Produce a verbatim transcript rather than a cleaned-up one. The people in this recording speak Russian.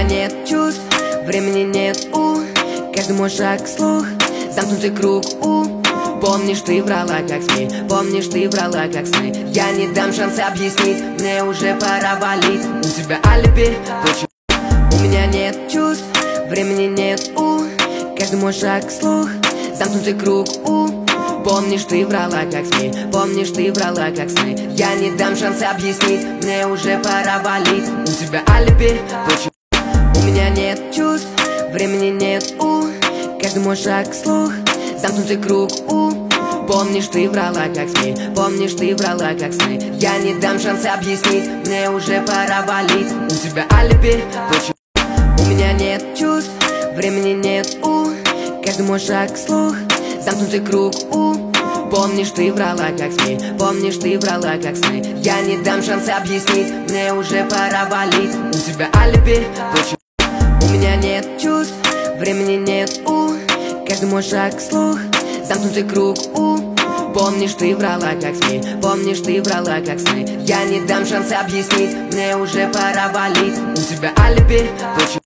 меня нет чувств, времени нет, у каждый мой шаг слух, замкнутый круг, у помнишь, ты врала как сны, помнишь, ты врала как сны. Я не дам шанса объяснить, мне уже пора валить. У тебя алиби, почему? У меня нет чувств, времени нет, у каждый мой шаг слух, замкнутый круг, у помнишь, ты врала как сны, помнишь, ты врала как сны. Я не дам шанса объяснить, мне уже пора валить. У тебя алиби, почему? У меня нет чувств, времени нет, у каждый мой шаг слух, замкнутый круг, у помнишь, ты врала как сны, помнишь, ты врала как сны. Я не дам шанса объяснить, мне уже пора валить. У тебя алиби, почему? У меня нет чувств, времени нет, у каждый мой шаг слух, замкнутый круг, у помнишь, ты врала как сны, помнишь, ты врала как сны. Я не дам шанса объяснить, мне уже пора валить. У тебя алиби, почему? У меня нет чувств, времени нет, у каждый мой шаг слух, замкнутый круг, у помнишь, ты врала как сны, помнишь, ты врала как сны. Я не дам шанса объяснить, мне уже пора валить. У тебя алиби, почему?